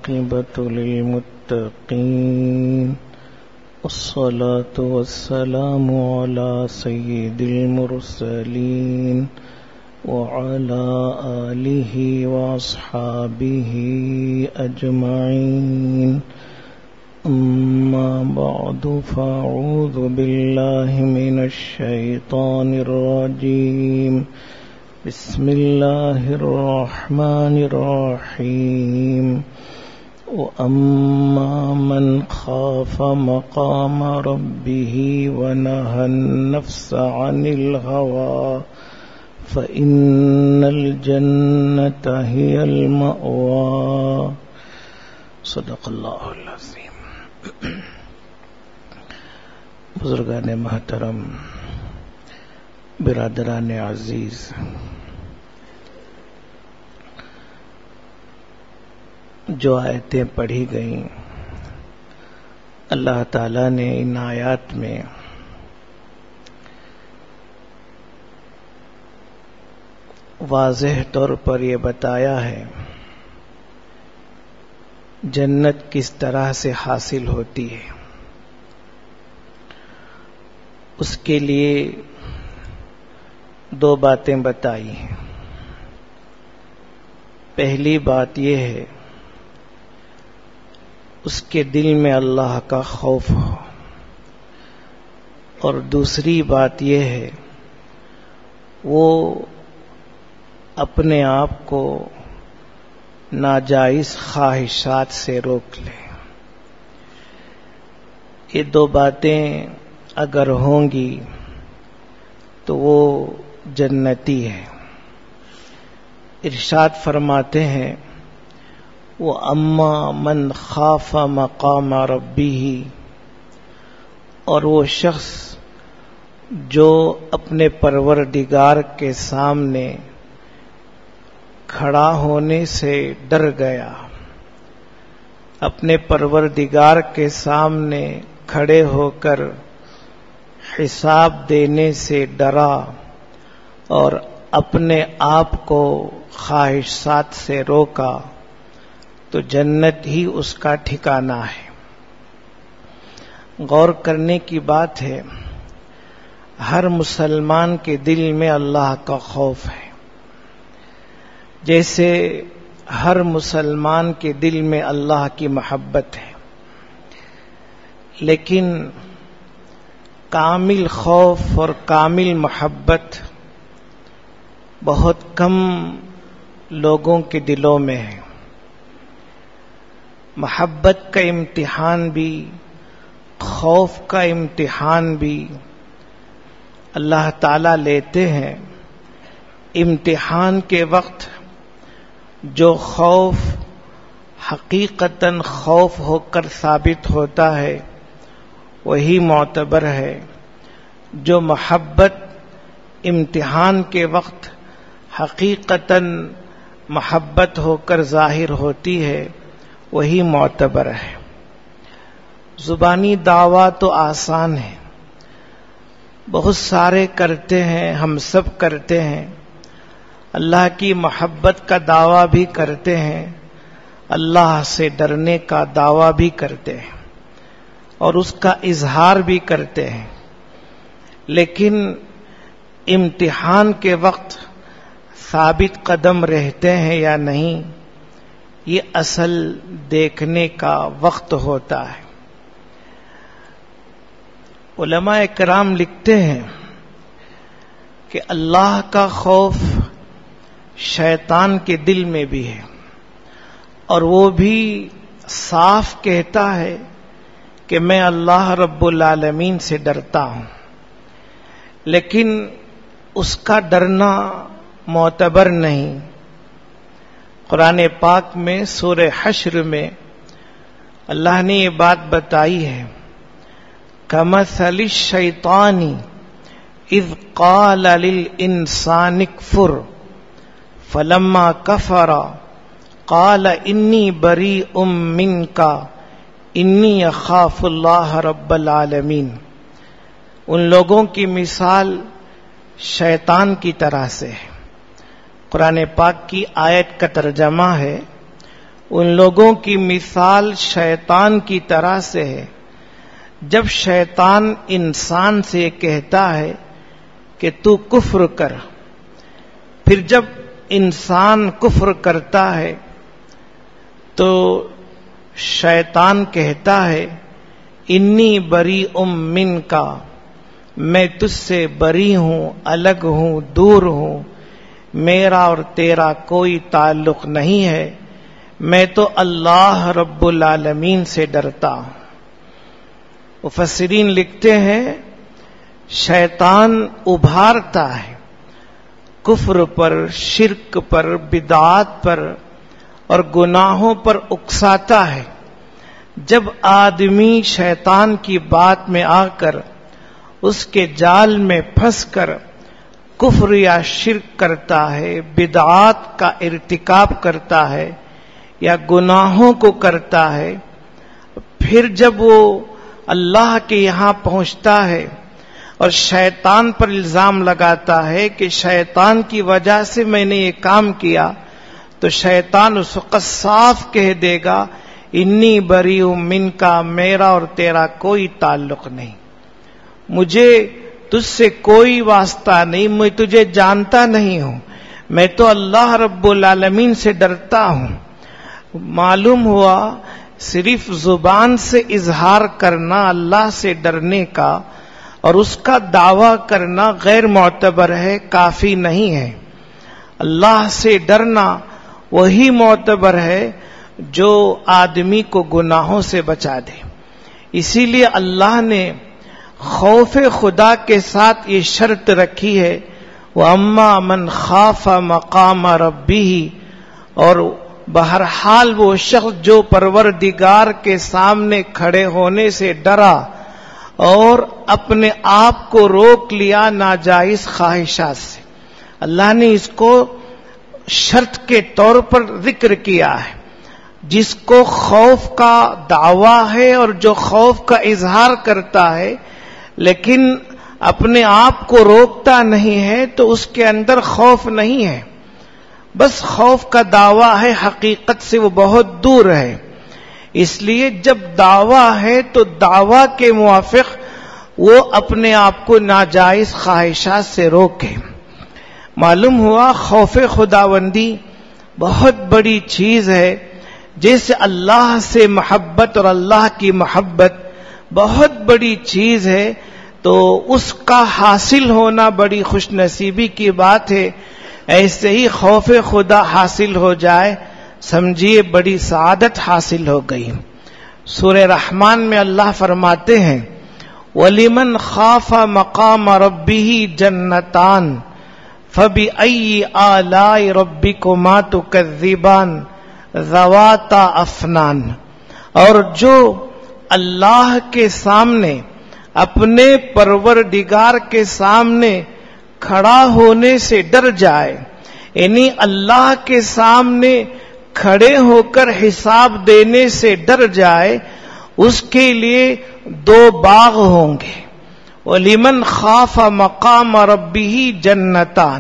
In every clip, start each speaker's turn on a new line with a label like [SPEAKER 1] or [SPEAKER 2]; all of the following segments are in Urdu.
[SPEAKER 1] والعاقبة للمتقين والصلاة والسلام على سيد المرسلين وعلى آله وأصحابه أجمعين. أما بعد فأعوذ بالله من الشيطان الرجيم. بسم الله الرحمن الرحيم. وأما من خاف مقام ربه ونهى النفس عن الهوى فإن الجنة هي المأوى. صدق اللہ العظیم. بزرگان محترم، برادران عزیز، جو آیتیں پڑھی گئیں، اللہ تعالیٰ نے ان آیات میں واضح طور پر یہ بتایا ہے جنت کس طرح سے حاصل ہوتی ہے. اس کے لیے دو باتیں بتائی ہیں. پہلی بات یہ ہے اس کے دل میں اللہ کا خوف ہو، اور دوسری بات یہ ہے وہ اپنے آپ کو ناجائز خواہشات سے روک لے. یہ دو باتیں اگر ہوں گی تو وہ جنتی ہے. ارشاد فرماتے ہیں وَأَمَّا مَنْ خَافَ مَقَامَ رَبِّهِ، اور وہ شخص جو اپنے پروردگار کے سامنے کھڑا ہونے سے ڈر گیا، اپنے پروردگار کے سامنے کھڑے ہو کر حساب دینے سے ڈرا اور اپنے آپ کو خواہشات سے روکا، تو جنت ہی اس کا ٹھکانہ ہے. غور کرنے کی بات ہے، ہر مسلمان کے دل میں اللہ کا خوف ہے، جیسے ہر مسلمان کے دل میں اللہ کی محبت ہے. لیکن کامل خوف اور کامل محبت بہت کم لوگوں کے دلوں میں ہے. محبت کا امتحان بھی، خوف کا امتحان بھی اللہ تعالیٰ لیتے ہیں. امتحان کے وقت جو خوف حقیقتاً خوف ہو کر ثابت ہوتا ہے وہی معتبر ہے. جو محبت امتحان کے وقت حقیقتاً محبت ہو کر ظاہر ہوتی ہے وہی معتبر ہے. زبانی دعویٰ تو آسان ہے، بہت سارے کرتے ہیں، ہم سب کرتے ہیں. اللہ کی محبت کا دعویٰ بھی کرتے ہیں، اللہ سے ڈرنے کا دعویٰ بھی کرتے ہیں، اور اس کا اظہار بھی کرتے ہیں. لیکن امتحان کے وقت ثابت قدم رہتے ہیں یا نہیں، یہ اصل دیکھنے کا وقت ہوتا ہے. علماء کرام لکھتے ہیں کہ اللہ کا خوف شیطان کے دل میں بھی ہے، اور وہ بھی صاف کہتا ہے کہ میں اللہ رب العالمین سے ڈرتا ہوں. لیکن اس کا ڈرنا معتبر نہیں. قرآن پاک میں سورہ حشر میں اللہ نے یہ بات بتائی ہے کَمَثَلِ الشَّيْطَانِ اِذْ قَالَ لِلْإِنسَانِ اكْفُرْ فَلَمَّا كَفَرَ قَالَ إِنِّي بَرِيءٌ مِّنْكَ إِنِّي أَخَافُ اللَّهَ رَبَّ الْعَالَمِينَ. ان لوگوں کی مثال شیطان کی طرح سے ہے. قرآن پاک کی آیت کا ترجمہ ہے ان لوگوں کی مثال شیطان کی طرح سے ہے. جب شیطان انسان سے کہتا ہے کہ تو کفر کر، پھر جب انسان کفر کرتا ہے تو شیطان کہتا ہے انی بریء منک، میں تجھ سے بری ہوں، الگ ہوں، دور ہوں، میرا اور تیرا کوئی تعلق نہیں ہے، میں تو اللہ رب العالمین سے ڈرتا ہوں. مفسرین لکھتے ہیں شیطان ابھارتا ہے کفر پر، شرک پر، بدعات پر اور گناہوں پر اکساتا ہے. جب آدمی شیطان کی بات میں آ کر اس کے جال میں پھنس کر کفر یا شرک کرتا ہے، بدعات کا ارتکاب کرتا ہے یا گناہوں کو کرتا ہے، پھر جب وہ اللہ کے یہاں پہنچتا ہے اور شیطان پر الزام لگاتا ہے کہ شیطان کی وجہ سے میں نے یہ کام کیا، تو شیطان اس وقت صاف کہہ دے گا انی بریء منک، میرا اور تیرا کوئی تعلق نہیں، مجھے تجھ سے کوئی واسطہ نہیں، میں تجھے جانتا نہیں ہوں، میں تو اللہ رب العالمین سے ڈرتا ہوں. معلوم ہوا صرف زبان سے اظہار کرنا اللہ سے ڈرنے کا اور اس کا دعویٰ کرنا غیر معتبر ہے، کافی نہیں ہے. اللہ سے ڈرنا وہی معتبر ہے جو آدمی کو گناہوں سے بچا دے. اسی لیے اللہ نے خوف خدا کے ساتھ یہ شرط رکھی ہے وَأَمَّا مَنْ خَافَ مَقَامَ رَبِّهِ، اور بہرحال وہ شخص جو پروردگار کے سامنے کھڑے ہونے سے ڈرا اور اپنے آپ کو روک لیا ناجائز خواہشات سے. اللہ نے اس کو شرط کے طور پر ذکر کیا ہے. جس کو خوف کا دعویٰ ہے اور جو خوف کا اظہار کرتا ہے لیکن اپنے آپ کو روکتا نہیں ہے تو اس کے اندر خوف نہیں ہے، بس خوف کا دعویٰ ہے، حقیقت سے وہ بہت دور ہے. اس لیے جب دعویٰ ہے تو دعویٰ کے موافق وہ اپنے آپ کو ناجائز خواہشات سے روکے. معلوم ہوا خوف خداوندی بہت بڑی چیز ہے. جیسے اللہ سے محبت اور اللہ کی محبت بہت بڑی چیز ہے تو اس کا حاصل ہونا بڑی خوش نصیبی کی بات ہے. ایسے ہی خوف خدا حاصل ہو جائے سمجھیے بڑی سعادت حاصل ہو گئی. سورہ رحمان میں اللہ فرماتے ہیں وَلِمَنْ خَافَ مَقَامَ رَبِّهِ جَنَّتَانِ فَبِأَيِّ آلَاءِ رَبِّكُمَا تُكَذِّبَانِ ذواتا افنان. اور جو اللہ کے سامنے اپنے پروردگار کے سامنے کھڑا ہونے سے ڈر جائے، یعنی اللہ کے سامنے کھڑے ہو کر حساب دینے سے ڈر جائے، اس کے لیے دو باغ ہوں گے. وَلِمَنْ خَافَ مَقَامَ رَبِّهِ جَنَّتَانِ،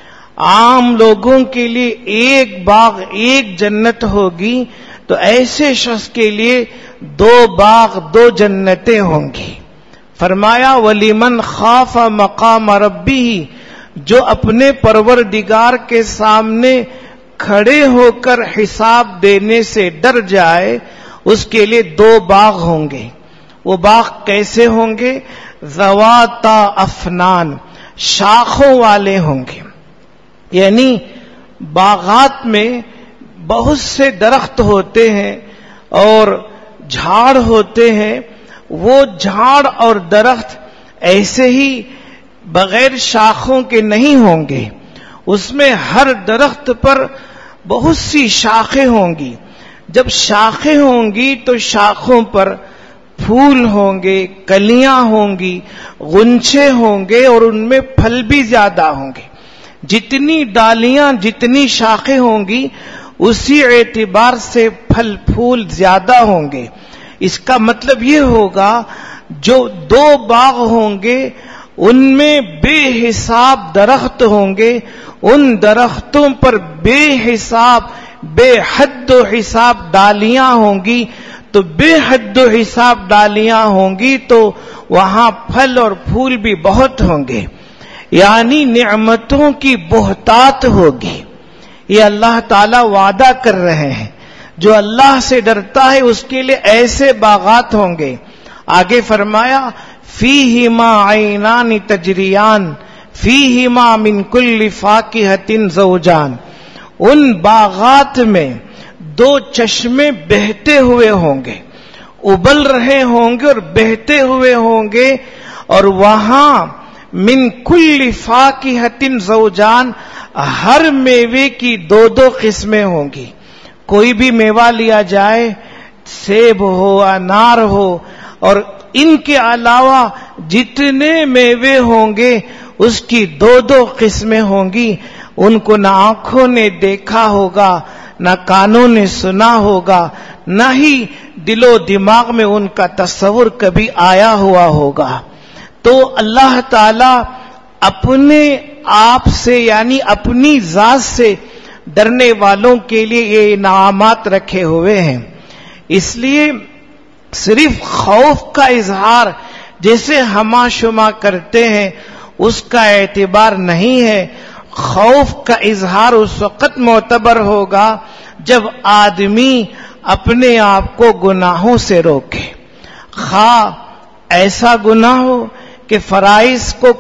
[SPEAKER 1] عام لوگوں کے لیے ایک باغ، ایک جنت ہوگی، تو ایسے شخص کے لیے دو باغ، دو جنتیں ہوں گی. فرمایا وَلِمَنْ خَافَ مَقَامَ رَبِّهِ، جو اپنے پروردگار کے سامنے کھڑے ہو کر حساب دینے سے ڈر جائے، اس کے لیے دو باغ ہوں گے. وہ باغ کیسے ہوں گے؟ ذواتا افنان، شاخوں والے ہوں گے. یعنی باغات میں بہت سے درخت ہوتے ہیں اور جھاڑ ہوتے ہیں، وہ جھاڑ اور درخت ایسے ہی بغیر شاخوں کے نہیں ہوں گے. اس میں ہر درخت پر بہت سی شاخیں ہوں گی. جب شاخیں ہوں گی تو شاخوں پر پھول ہوں گے، کلیاں ہوں گی، غنچے ہوں گے اور ان میں پھل بھی زیادہ ہوں گے. جتنی ڈالیاں، جتنی شاخیں ہوں گی اسی اعتبار سے پھل پھول زیادہ ہوں گے. اس کا مطلب یہ ہوگا جو دو باغ ہوں گے ان میں بے حساب درخت ہوں گے، ان درختوں پر بے حساب بے حد و حساب ڈالیاں ہوں گی، تو بے حد و حساب ڈالیاں ہوں گی تو وہاں پھل اور پھول بھی بہت ہوں گے، یعنی نعمتوں کی بہتات ہوگی۔ یہ اللہ تعالی وعدہ کر رہے ہیں، جو اللہ سے ڈرتا ہے اس کے لیے ایسے باغات ہوں گے۔ آگے فرمایا فیہما عینان تجریان فیہما من کل فاکہۃ زوجان، ان باغات میں دو چشمے بہتے ہوئے ہوں گے، ابل رہے ہوں گے اور بہتے ہوئے ہوں گے، اور وہاں من کل فاکہۃ زوجان، ہر میوے کی دو دو قسمیں ہوں گی۔ کوئی بھی میوہ لیا جائے، سیب ہو انار ہو، اور ان کے علاوہ جتنے میوے ہوں گے اس کی دو دو قسمیں ہوں گی۔ ان کو نہ آنکھوں نے دیکھا ہوگا، نہ کانوں نے سنا ہوگا، نہ ہی دل و دماغ میں ان کا تصور کبھی آیا ہوا ہوگا۔ تو اللہ تعالی اپنے آپ سے یعنی اپنی ذات سے ڈرنے والوں کے لیے یہ انعامات رکھے ہوئے ہیں۔ اس لیے صرف خوف کا اظہار جیسے ہما شما کرتے ہیں اس کا اعتبار نہیں ہے۔ خوف کا اظہار اس وقت معتبر ہوگا جب آدمی اپنے آپ کو گناہوں سے روکے، خواہ ایسا گناہ ہو کہ فرائض کو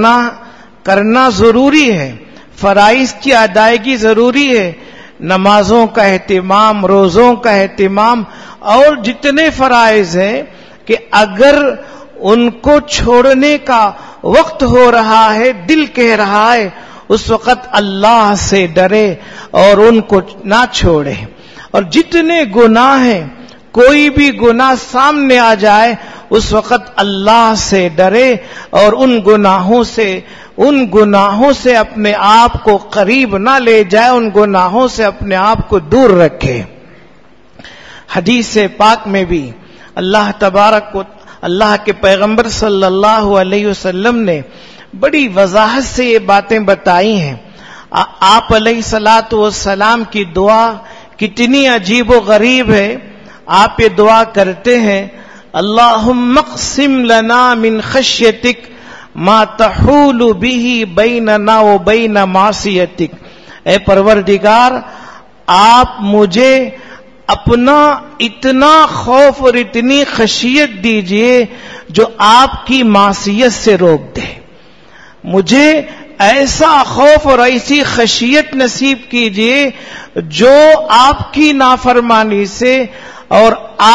[SPEAKER 1] کرنا ضروری ہے، فرائض کی ادائیگی ضروری ہے، نمازوں کا اہتمام، روزوں کا اہتمام، اور جتنے فرائض ہیں کہ اگر ان کو چھوڑنے کا وقت ہو رہا ہے، دل کہہ رہا ہے، اس وقت اللہ سے ڈرے اور ان کو نہ چھوڑے۔ اور جتنے گناہ ہیں، کوئی بھی گناہ سامنے آ جائے اس وقت اللہ سے ڈرے اور ان گناہوں سے اپنے آپ کو قریب نہ لے جائے، ان گناہوں سے اپنے آپ کو دور رکھے۔ حدیث پاک میں بھی اللہ کے پیغمبر صلی اللہ علیہ وسلم نے بڑی وضاحت سے یہ باتیں بتائی ہیں۔ آپ علیہ الصلوۃ والسلام کی دعا کتنی عجیب و غریب ہے۔ آپ یہ دعا کرتے ہیں، اللہم اقسم لنا من خشیتک ما تحول به بیننا وبین معصیتک، اے پروردگار آپ مجھے اپنا اتنا خوف اور اتنی خشیت دیجئے جو آپ کی معصیت سے روک دے، مجھے ایسا خوف اور ایسی خشیت نصیب کیجئے جو آپ کی نافرمانی سے اور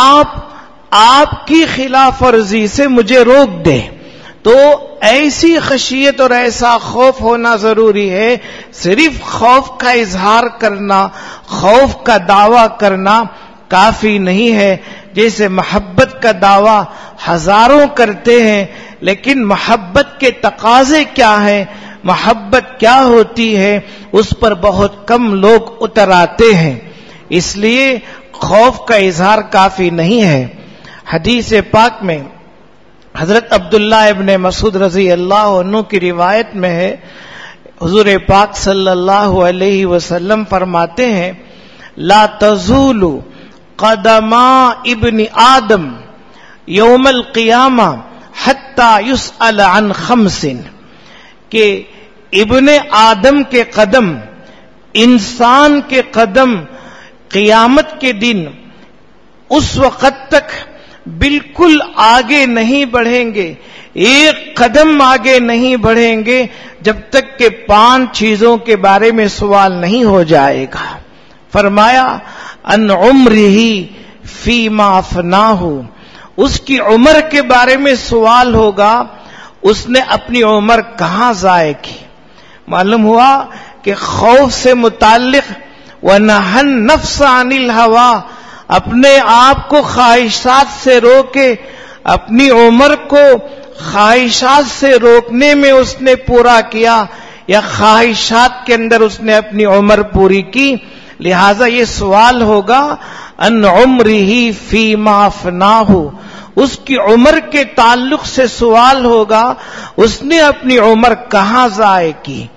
[SPEAKER 1] آپ کی خلاف ورزی سے مجھے روک دے۔ تو ایسی خشیت اور ایسا خوف ہونا ضروری ہے۔ صرف خوف کا اظہار کرنا، خوف کا دعویٰ کرنا کافی نہیں ہے۔ جیسے محبت کا دعویٰ ہزاروں کرتے ہیں، لیکن محبت کے تقاضے کیا ہیں، محبت کیا ہوتی ہے، اس پر بہت کم لوگ اتر آتے ہیں۔ اس لیے خوف کا اظہار کافی نہیں ہے۔ حدیث پاک میں حضرت عبداللہ ابن مسعود رضی اللہ عنہ کی روایت میں ہے، حضور پاک صلی اللہ علیہ وسلم فرماتے ہیں، لا تزول قدما ابن آدم یوم القیامہ حتی یسأل عن خمس، کہ ابن آدم کے قدم، انسان کے قدم قیامت کے دن اس وقت تک بالکل آگے نہیں بڑھیں گے، ایک قدم آگے نہیں بڑھیں گے جب تک کہ 5 چیزوں کے بارے میں سوال نہیں ہو جائے گا۔ فرمایا ان عمرہ فیما افناہ، اس کی عمر کے بارے میں سوال ہوگا، اس نے اپنی عمر کہاں ضائع کی۔ معلوم ہوا کہ خوف سے متعلق وَنَهَى النَّفْسَ عَنِ الْهَوَىٰ، اپنے آپ کو خواہشات سے روکے، اپنی عمر کو خواہشات سے روکنے میں اس نے پورا کیا یا خواہشات کے اندر اس نے اپنی عمر پوری کی، لہذا یہ سوال ہوگا ان عمرہ فیما افناہ، اس کی عمر کے تعلق سے سوال ہوگا، اس نے اپنی عمر کہاں ضائع کی۔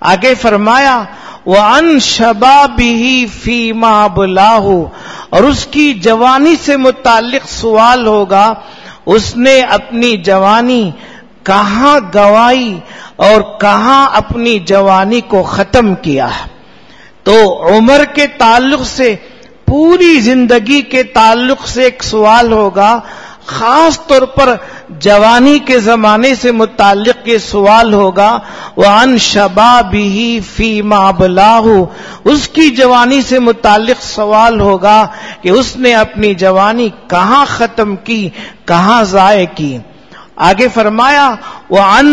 [SPEAKER 1] آگے فرمایا وَعَنْ شَبَابِهِ فِيمَا بُلَاهُ، اور اس کی جوانی سے متعلق سوال ہوگا، اس نے اپنی جوانی کہاں گوائی اور کہاں اپنی جوانی کو ختم کیا۔ تو عمر کے تعلق سے، پوری زندگی کے تعلق سے ایک سوال ہوگا، خاص طور پر جوانی کے زمانے سے متعلق یہ سوال ہوگا وَعَنْ شَبَابِهِ فِيمَا بَلَاهُ، اس کی جوانی سے متعلق سوال ہوگا کہ اس نے اپنی جوانی کہاں ختم کی، کہاں ضائع کی۔ آگے فرمایا وَعَنْ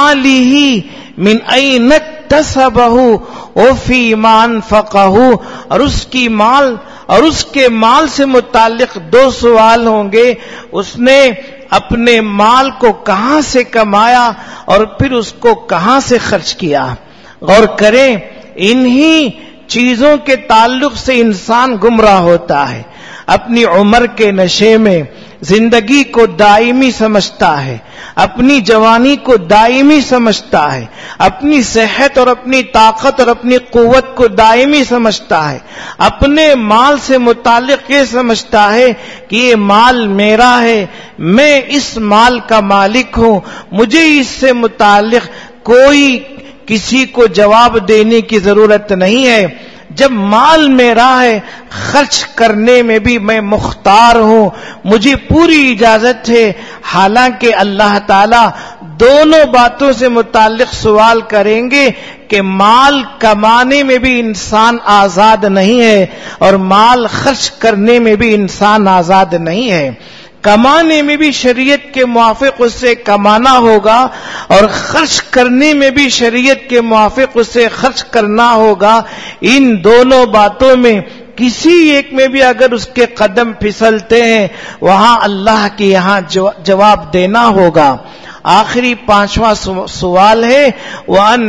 [SPEAKER 1] مَالِهِ مِنْ أَيْنَ اكْتَسَبَهُ وَفِيمَا أَنْفَقَهُ، اور اس کی مال اور اس کے مال سے متعلق دو سوال ہوں گے، اس نے اپنے مال کو کہاں سے کمایا اور پھر اس کو کہاں سے خرچ کیا۔ غور کریں، انہی چیزوں کے تعلق سے انسان گمراہ ہوتا ہے۔ اپنی عمر کے نشے میں زندگی کو دائمی سمجھتا ہے، اپنی جوانی کو دائمی سمجھتا ہے، اپنی صحت اور اپنی طاقت اور اپنی قوت کو دائمی سمجھتا ہے، اپنے مال سے متعلق یہ سمجھتا ہے کہ یہ مال میرا ہے، میں اس مال کا مالک ہوں، مجھے اس سے متعلق کوئی کسی کو جواب دینے کی ضرورت نہیں ہے۔ جب مال میرا ہے، خرچ کرنے میں بھی میں مختار ہوں، مجھے پوری اجازت ہے۔ حالانکہ اللہ تعالی دونوں باتوں سے متعلق سوال کریں گے کہ مال کمانے میں بھی انسان آزاد نہیں ہے اور مال خرچ کرنے میں بھی انسان آزاد نہیں ہے۔ کمانے میں بھی شریعت کے موافق اس سے کمانا ہوگا اور خرچ کرنے میں بھی شریعت کے موافق اس سے خرچ کرنا ہوگا۔ ان دونوں باتوں میں کسی ایک میں بھی اگر اس کے قدم پھسلتے ہیں، وہاں اللہ کے یہاں جواب دینا ہوگا۔ آخری پانچواں سوال ہے وَعَنْ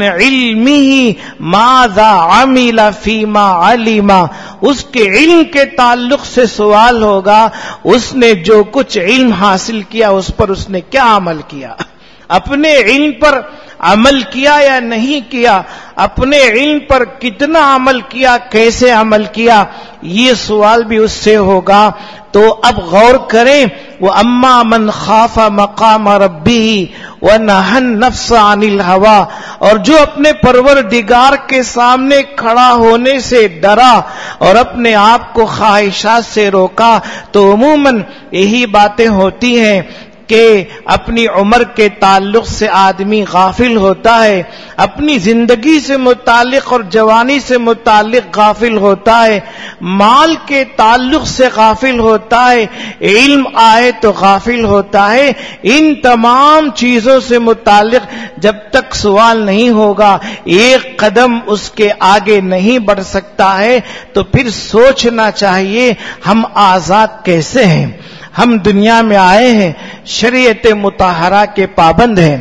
[SPEAKER 1] عِلْمِهِ مَاذَا عَمِلَ فِيمَا عَلِمَ، اس کے علم کے تعلق سے سوال ہوگا، اس نے جو کچھ علم حاصل کیا اس پر اس نے کیا عمل کیا، اپنے علم پر عمل کیا یا نہیں کیا، اپنے علم پر کتنا عمل کیا، کیسے عمل کیا، یہ سوال بھی اس سے ہوگا۔ تو اب غور کریں وَأَمَّا مَنْ خَافَ مَقَامَ رَبِّهِ وَنَهَى النَّفْسَ عَنِ الْهَوَىٰ، اور جو اپنے پروردگار کے سامنے کھڑا ہونے سے ڈرا اور اپنے آپ کو خواہشات سے روکا، تو عموماً یہی باتیں ہوتی ہیں کہ اپنی عمر کے تعلق سے آدمی غافل ہوتا ہے، اپنی زندگی سے متعلق اور جوانی سے متعلق غافل ہوتا ہے، مال کے تعلق سے غافل ہوتا ہے، علم آئے تو غافل ہوتا ہے۔ ان تمام چیزوں سے متعلق جب تک سوال نہیں ہوگا، ایک قدم اس کے آگے نہیں بڑھ سکتا ہے۔ تو پھر سوچنا چاہیے ہم آزاد کیسے ہیں؟ ہم دنیا میں آئے ہیں، شریعت مطہرہ کے پابند ہیں،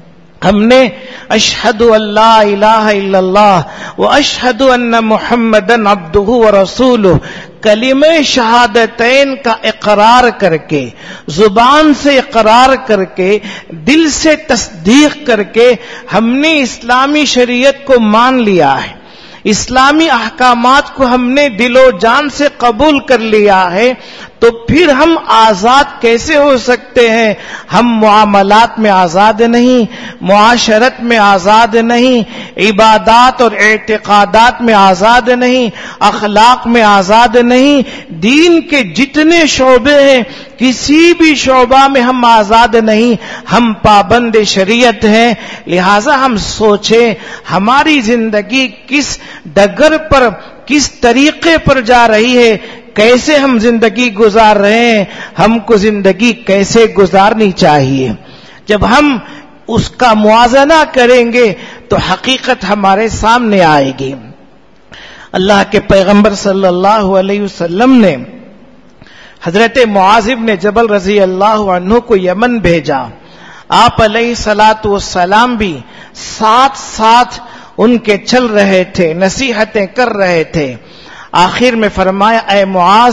[SPEAKER 1] ہم نے اشہد ان لا الہ الا اللہ و اشہد ان محمدن عبدہ ورسولہ کلمہ شہادتین کا اقرار کر کے، زبان سے اقرار کر کے، دل سے تصدیق کر کے ہم نے اسلامی شریعت کو مان لیا ہے، اسلامی احکامات کو ہم نے دل و جان سے قبول کر لیا ہے۔ تو پھر ہم آزاد کیسے ہو سکتے ہیں؟ ہم معاملات میں آزاد نہیں، معاشرت میں آزاد نہیں، عبادات اور اعتقادات میں آزاد نہیں، اخلاق میں آزاد نہیں، دین کے جتنے شعبے ہیں کسی بھی شعبہ میں ہم آزاد نہیں، ہم پابند شریعت ہیں۔ لہذا ہم سوچیں ہماری زندگی کس ڈگر پر، کس طریقے پر جا رہی ہے، کیسے ہم زندگی گزار رہے ہیں، ہم کو زندگی کیسے گزارنی چاہیے۔ جب ہم اس کا موازنہ کریں گے تو حقیقت ہمارے سامنے آئے گی۔ اللہ کے پیغمبر صلی اللہ علیہ وسلم نے حضرت معاذ بن جبل رضی اللہ عنہ کو یمن بھیجا، آپ علیہ الصلاۃ والسلام بھی ساتھ ساتھ ان کے چل رہے تھے، نصیحتیں کر رہے تھے۔ آخر میں فرمایا اے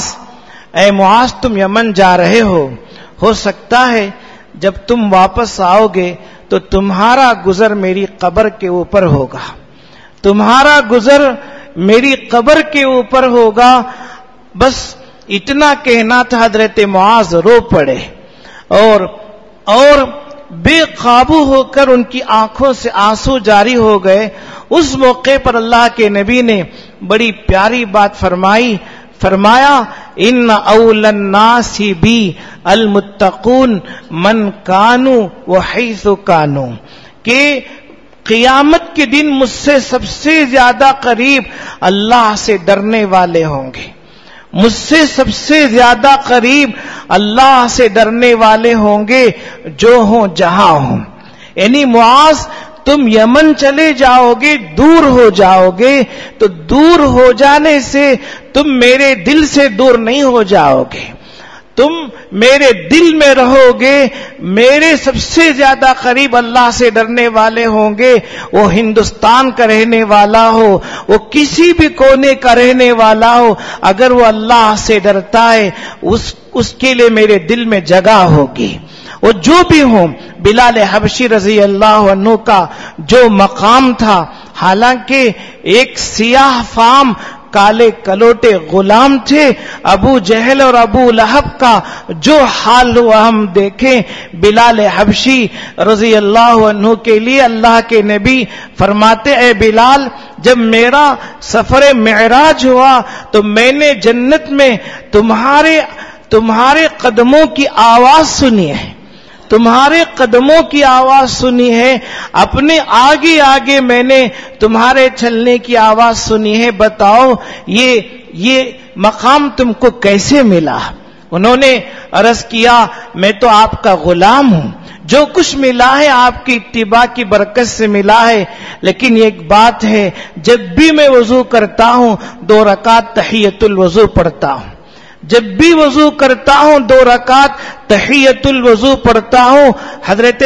[SPEAKER 1] معاذ تم یمن جا رہے ہو سکتا ہے جب تم واپس آؤ گے تو تمہارا گزر میری قبر کے اوپر ہوگا، تمہارا گزر میری قبر کے اوپر ہوگا. بس اتنا کہنا تھا. حضرت معاذ رو پڑے اور بے قابو ہو کر ان کی آنکھوں سے آنسو جاری ہو گئے. اس موقع پر اللہ کے نبی نے بڑی پیاری بات فرمایا ان اول الناس بی المتقون من کانوا وحیث کانوا، کہ قیامت کے دن مجھ سے سب سے زیادہ قریب اللہ سے ڈرنے والے ہوں گے. مجھ سے سب سے زیادہ قریب اللہ سے ڈرنے والے ہوں گے جو ہوں جہاں ہوں. یعنی معاذ تم یمن چلے جاؤ گے، دور ہو جاؤ گے، تو دور ہو جانے سے تم میرے دل سے دور نہیں ہو جاؤ گے. تم میرے دل میں رہو گے. میرے سب سے زیادہ قریب اللہ سے ڈرنے والے ہوں گے. وہ ہندوستان کا رہنے والا ہو، وہ کسی بھی کونے کا رہنے والا ہو، اگر وہ اللہ سے ڈرتا ہے اس کے لیے میرے دل میں جگہ ہوگی. وہ جو بھی ہوں. بلال حبشی رضی اللہ عنہ کا جو مقام تھا، حالانکہ ایک سیاہ فام کالے کلوٹے غلام تھے. ابو جہل اور ابو لہب کا جو حال ہوا ہم دیکھیں. بلال حبشی رضی اللہ عنہ کے لیے اللہ کے نبی فرماتے اے بلال، جب میرا سفر معراج ہوا تو میں نے جنت میں تمہارے قدموں کی آواز سنی ہے. تمہارے قدموں کی آواز سنی ہے. اپنے آگے آگے میں نے تمہارے چلنے کی آواز سنی ہے. بتاؤ یہ مقام تم کو کیسے ملا؟ انہوں نے عرض کیا میں تو آپ کا غلام ہوں. جو کچھ ملا ہے آپ کی اتباع کی برکت سے ملا ہے. لیکن ایک بات ہے، جب بھی میں وضو کرتا ہوں 2 رکعت تحیۃ الوضو پڑھتا ہوں. جب بھی وضو کرتا ہوں 2 رکعت تحیۃ الوضو پڑھتا ہوں. حضرت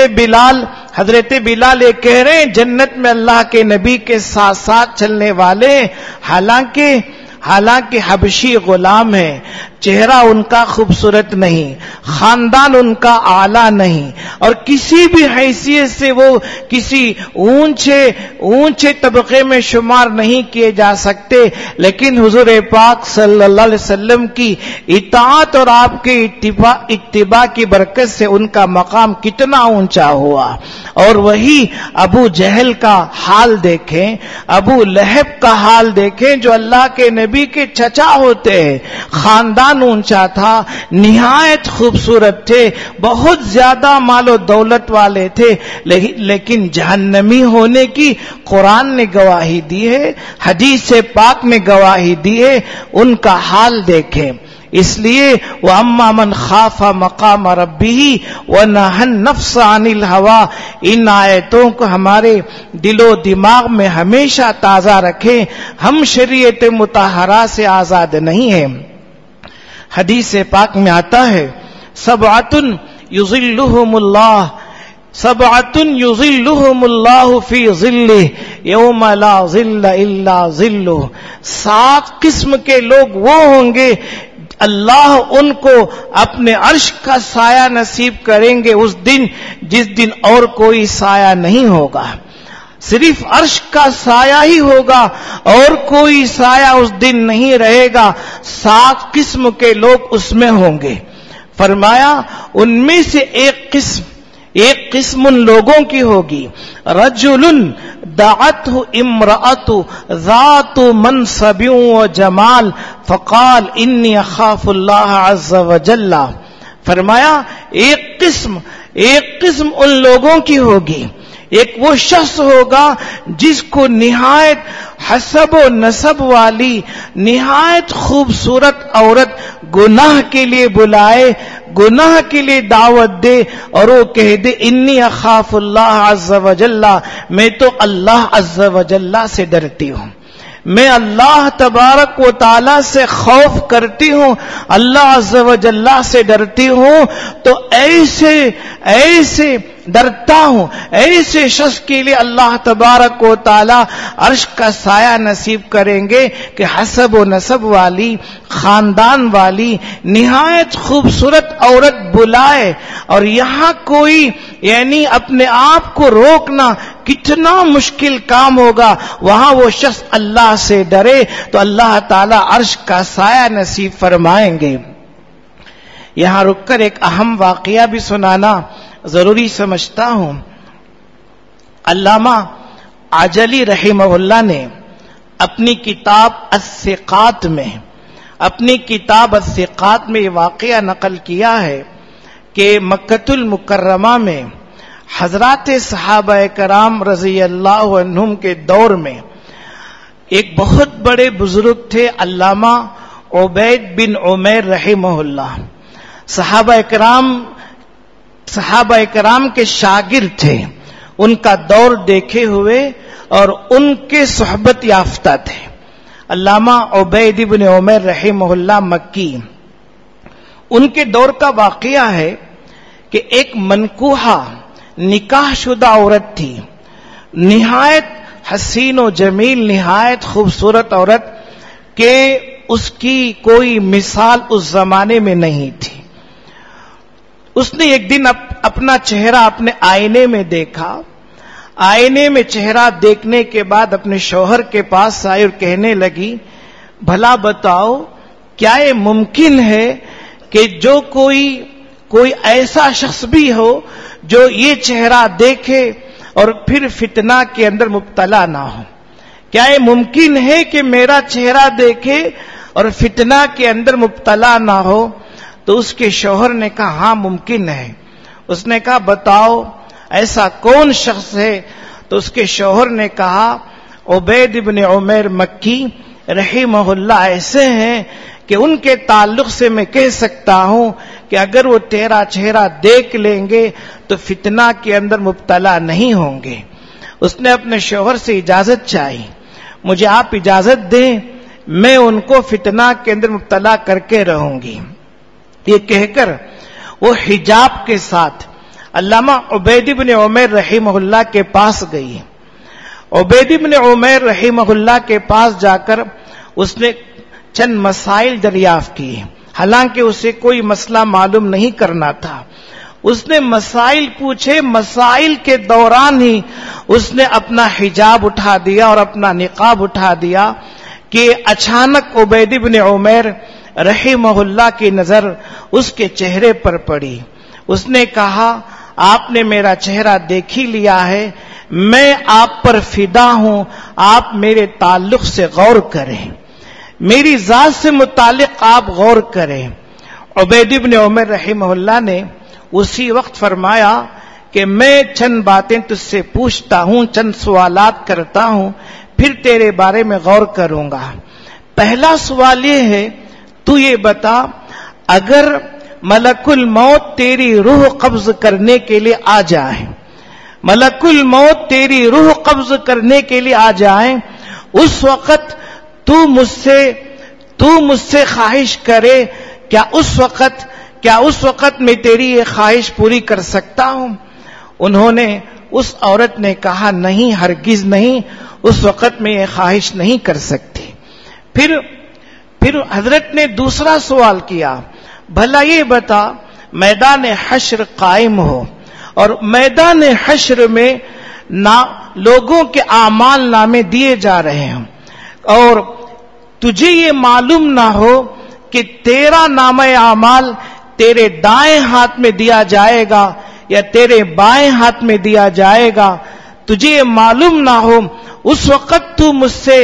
[SPEAKER 1] بلال یہ کہہ رہے ہیں جنت میں اللہ کے نبی کے ساتھ ساتھ چلنے والے. حالانکہ حبشی غلام ہے. چہرہ ان کا خوبصورت نہیں، خاندان ان کا اعلیٰ نہیں، اور کسی بھی حیثیت سے وہ کسی اونچے طبقے میں شمار نہیں کیے جا سکتے. لیکن حضور پاک صلی اللہ علیہ وسلم کی اطاعت اور آپ کے اتباع کی برکت سے ان کا مقام کتنا اونچا ہوا. اور وہی ابو جہل کا حال دیکھیں، ابو لہب کا حال دیکھیں، جو اللہ کے نبی کے چچا ہوتے ہیں. خاندان اونچا تھا، نہایت خوبصورت تھے، بہت زیادہ مال و دولت والے تھے، لیکن جہنمی ہونے کی قرآن نے گواہی دی ہے، حدیث پاک نے گواہی دی ہے. ان کا حال دیکھیں. اس لیے وَأَمَّا مَنْ خَافَ مَقَامَ رَبِّهِ وَنَهَى النَّفْسَ عَنِ الْهَوَىٰ، ان آیتوں کو ہمارے دل و دماغ میں ہمیشہ تازہ رکھیں. ہم شریعت مطہرہ سے آزاد نہیں ہیں. حدیث پاک میں آتا ہے سبعۃ یظلھم اللہ فی ظلہ یوم لا ظل الا ظلہ. 7 قسم کے لوگ وہ ہوں گے اللہ ان کو اپنے عرش کا سایہ نصیب کریں گے اس دن جس دن اور کوئی سایہ نہیں ہوگا. صرف عرش کا سایہ ہی ہوگا اور کوئی سایہ اس دن نہیں رہے گا. 7 قسم کے لوگ اس میں ہوں گے. فرمایا ان میں سے ایک قسم ان لوگوں کی ہوگی رجل دعته امرأة ذات منصب و جمال فقال انی اخاف اللہ عز وجل. فرمایا ایک قسم ان لوگوں کی ہوگی. ایک وہ شخص ہوگا جس کو نہایت حسب و نسب والی نہایت خوبصورت عورت گناہ کے لیے بلائے، گناہ کے لیے دعوت دے اور وہ کہہ دے انی اخاف اللہ عز وجل، میں تو اللہ عز وجل سے ڈرتی ہوں، میں اللہ تبارک و تعالی سے خوف کرتی ہوں، اللہ عز وجل سے ڈرتی ہوں. تو ایسے ڈرتا ہوں، ایسے شخص کے لیے اللہ تبارک و تعالی عرش کا سایہ نصیب کریں گے کہ حسب و نسب والی، خاندان والی نہایت خوبصورت عورت بلائے. اور یہاں کوئی یعنی اپنے آپ کو روکنا کتنا مشکل کام ہوگا، وہاں وہ شخص اللہ سے ڈرے تو اللہ تعالی عرش کا سایہ نصیب فرمائیں گے۔ یہاں رک کر ایک اہم واقعہ بھی سنانا ضروری سمجھتا ہوں۔ علامہ عجلی رحمہ اللہ نے اپنی کتاب الثقات میں یہ واقعہ نقل کیا ہے کہ مکۃ المکرمہ میں حضرات صحابہ کرام رضی اللہ عنہم کے دور میں ایک بہت بڑے بزرگ تھے، علامہ عبید بن عمیر رحمہ اللہ۔ صحابہ کرام کے شاگرد تھے، ان کا دور دیکھے ہوئے اور ان کے صحبت یافتہ تھے۔ علامہ عبید بن عمیر رحمہ اللہ مکی، ان کے دور کا واقعہ ہے کہ ایک منکوحہ نکاح شدہ عورت تھی، نہایت حسین و جمیل، نہایت خوبصورت عورت کہ اس کی کوئی مثال اس زمانے میں نہیں تھی۔ اس نے ایک دن اپنا چہرہ اپنے آئینے میں دیکھا، آئینے میں چہرہ دیکھنے کے بعد اپنے شوہر کے پاس آئی اور کہنے لگی، بھلا بتاؤ کیا یہ ممکن ہے کہ جو کوئی ایسا شخص بھی ہو جو یہ چہرہ دیکھے اور پھر فتنہ کے اندر مبتلا نہ ہو؟ کیا یہ ممکن ہے کہ میرا چہرہ دیکھے اور فتنہ کے اندر مبتلا نہ ہو؟ تو اس کے شوہر نے کہا ہاں ممکن ہے۔ اس نے کہا بتاؤ ایسا کون شخص ہے؟ تو اس کے شوہر نے کہا عبید بن عمیر مکی رحمہ اللہ ایسے ہیں کہ ان کے تعلق سے میں کہہ سکتا ہوں کہ اگر وہ تیرا چہرہ دیکھ لیں گے تو فتنہ کے اندر مبتلا نہیں ہوں گے۔ اس نے اپنے شوہر سے اجازت چاہی، مجھے آپ اجازت دیں، میں ان کو فتنہ کے اندر مبتلا کر کے رہوں گی۔ یہ کہہ کر وہ حجاب کے ساتھ علامہ عبید بن عمیر رحمہ اللہ کے پاس گئی۔ عبید بن عمیر رحمہ اللہ کے پاس جا کر اس نے چند مسائل دریافت کیے، حالانکہ اسے کوئی مسئلہ معلوم نہیں کرنا تھا۔ اس نے مسائل پوچھے، مسائل کے دوران ہی اس نے اپنا حجاب اٹھا دیا اور اپنا نقاب اٹھا دیا کہ اچانک عبید بن عمیر رحمہ اللہ کی نظر اس کے چہرے پر پڑی۔ اس نے کہا آپ نے میرا چہرہ دیکھ ہی لیا ہے، میں آپ پر فدا ہوں، آپ میرے تعلق سے غور کریں، میری ذات سے متعلق آپ غور کریں۔ عبید بن عمر رحمہ اللہ نے اسی وقت فرمایا کہ میں چند باتیں تجھ سے پوچھتا ہوں، چند سوالات کرتا ہوں، پھر تیرے بارے میں غور کروں گا۔ پہلا سوال یہ ہے، تو یہ بتا اگر ملک الموت تیری روح قبض کرنے کے لیے آ جائے، ملک الموت تیری روح قبض کرنے کے لیے آ جائیں، اس وقت تو مجھ سے خواہش کرے، کیا اس وقت میں تیری یہ خواہش پوری کر سکتا ہوں؟ اس عورت نے کہا نہیں، ہرگز نہیں، اس وقت میں یہ خواہش نہیں کر سکتی۔ پھر حضرت نے دوسرا سوال کیا، بھلا یہ بتا میدان حشر قائم ہو اور میدان حشر میں لوگوں کے اعمال نامے دیے جا رہے ہیں اور تجھے یہ معلوم نہ ہو کہ تیرا نامہ اعمال تیرے دائیں ہاتھ میں دیا جائے گا یا تیرے بائیں ہاتھ میں دیا جائے گا، تجھے یہ معلوم نہ ہو، اس وقت تو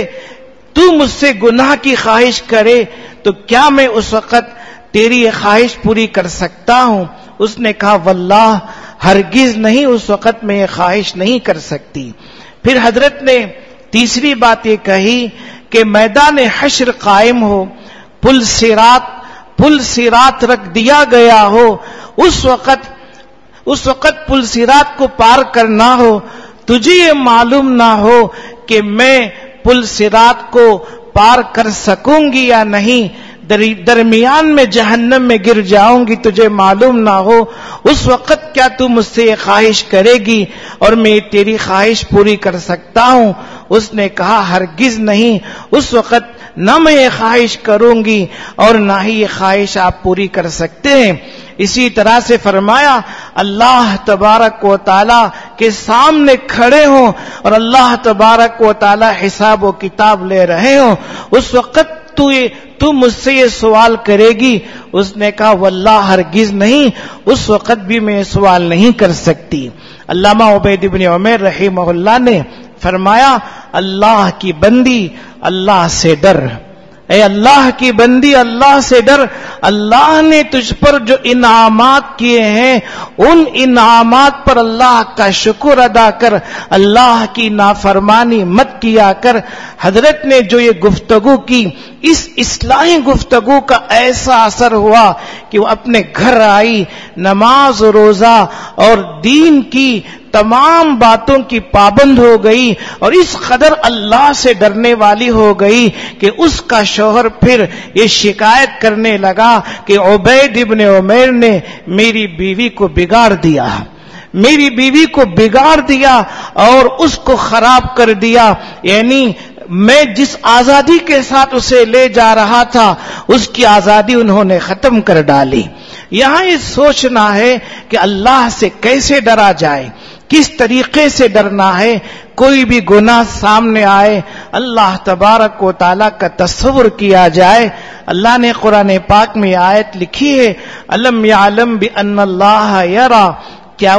[SPEAKER 1] مجھ سے گناہ کی خواہش کرے تو کیا میں اس وقت تیری یہ خواہش پوری کر سکتا ہوں؟ اس نے کہا واللہ ہرگز نہیں، اس وقت میں یہ خواہش نہیں کر سکتی۔ پھر حضرت نے تیسری بات یہ کہی کہ میدان حشر قائم ہو، پل صراط رکھ دیا گیا ہو، اس وقت پل صراط کو پار کرنا ہو، تجھے یہ معلوم نہ ہو کہ میں پل صراط کو پار کر سکوں گی یا نہیں، درمیان میں جہنم میں گر جاؤں گی، تجھے معلوم نہ ہو، اس وقت کیا تو مجھ سے یہ خواہش کرے گی اور میں تیری خواہش پوری کر سکتا ہوں؟ اس نے کہا ہرگز نہیں، اس وقت نہ میں یہ خواہش کروں گی اور نہ ہی یہ خواہش آپ پوری کر سکتے ہیں. اسی طرح سے فرمایا اللہ تبارک و تعالی کے سامنے کھڑے ہوں اور اللہ تبارک و تعالی حساب و کتاب لے رہے ہوں، اس وقت تو مجھ سے یہ سوال کرے گی؟ اس نے کہا واللہ ہرگز نہیں، اس وقت بھی میں یہ سوال نہیں کر سکتی. علامہ عبید بن عمیر رحمہ اللہ نے فرمایا اللہ کی بندی اللہ سے ڈر، اے اللہ کی بندی اللہ سے ڈر. اللہ نے تجھ پر جو انعامات کیے ہیں ان انعامات پر اللہ کا شکر ادا کر، اللہ کی نافرمانی مت کیا کر. حضرت نے جو یہ گفتگو کی، اس اصلاحی گفتگو کا ایسا اثر ہوا کہ وہ اپنے گھر آئی، نماز روزہ اور دین کی تمام باتوں کی پابند ہو گئی اور اس قدر اللہ سے ڈرنے والی ہو گئی کہ اس کا شوہر پھر یہ شکایت کرنے لگا کہ عبید ابن عمیر نے میری بیوی کو بگاڑ دیا، میری بیوی کو بگاڑ دیا اور اس کو خراب کر دیا. یعنی میں جس آزادی کے ساتھ اسے لے جا رہا تھا اس کی آزادی انہوں نے ختم کر ڈالی. یہاں یہ سوچنا ہے کہ اللہ سے کیسے ڈرا جائے، کس طریقے سے ڈرنا ہے. کوئی بھی گناہ سامنے آئے اللہ تبارک و تعالیٰ کا تصور کیا جائے. اللہ نے قرآن پاک میں آیت لکھی ہے الم یعلم بان اللہ یرا، کیا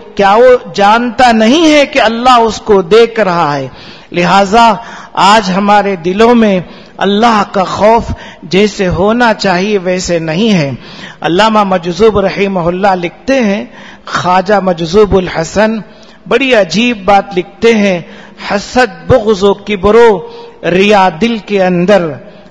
[SPEAKER 1] وہ جانتا نہیں ہے کہ اللہ اس کو دیکھ رہا ہے. لہذا آج ہمارے دلوں میں اللہ کا خوف جیسے ہونا چاہیے ویسے نہیں ہے. علامہ مجذوب رحمہ اللہ لکھتے ہیں، خواجہ مجذوب الحسن بڑی عجیب بات لکھتے ہیں، حسد بغض و کبر و ریا دل کے اندر،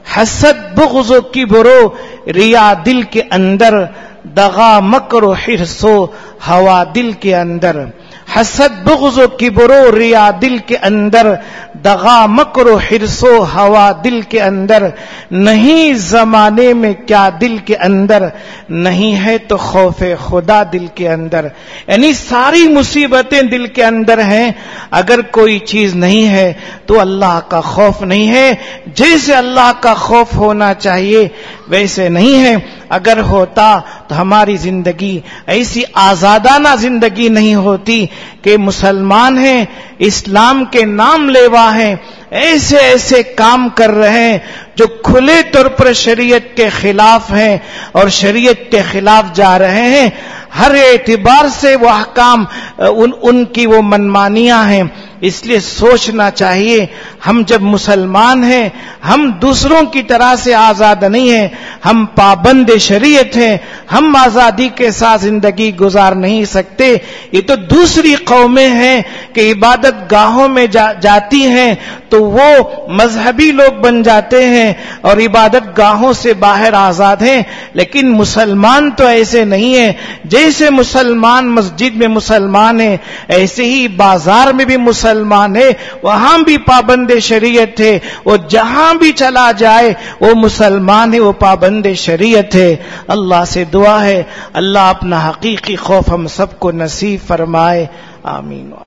[SPEAKER 1] حسد بغض و کبر و ریا دل کے اندر، دغا مکر و حرص و ہوا دل کے اندر. حسد بغض و کبر و ریا دل کے اندر، دغا مکر و حرص و ہوا دل کے اندر. نہیں زمانے میں کیا دل کے اندر، نہیں ہے تو خوف خدا دل کے اندر. یعنی ساری مصیبتیں دل کے اندر ہیں، اگر کوئی چیز نہیں ہے تو اللہ کا خوف نہیں ہے. جیسے اللہ کا خوف ہونا چاہیے ویسے نہیں ہے. اگر ہوتا تو ہماری زندگی ایسی آزادانہ زندگی نہیں ہوتی کہ مسلمان ہیں، اسلام کے نام لیوا ہیں، ایسے ایسے کام کر رہے ہیں جو کھلے طور پر شریعت کے خلاف ہیں اور شریعت کے خلاف جا رہے ہیں. ہر اعتبار سے وہ احکام ان کی وہ منمانیاں ہیں. اس لیے سوچنا چاہیے ہم جب مسلمان ہیں ہم دوسروں کی طرح سے آزاد نہیں ہیں، ہم پابند شریعت ہیں، ہم آزادی کے ساتھ زندگی گزار نہیں سکتے. یہ تو دوسری قومیں ہیں کہ عبادت گاہوں میں جاتی ہیں تو وہ مذہبی لوگ بن جاتے ہیں اور عبادت گاہوں سے باہر آزاد ہیں. لیکن مسلمان تو ایسے نہیں ہیں. جیسے مسلمان مسجد میں مسلمان ہیں ایسے ہی بازار میں بھی مسلمان ہے، وہاں بھی پابند شریعت ہے. وہ جہاں بھی چلا جائے وہ مسلمان ہے، وہ پابند شریعت ہے. اللہ سے دعا ہے اللہ اپنا حقیقی خوف ہم سب کو نصیب فرمائے. آمین.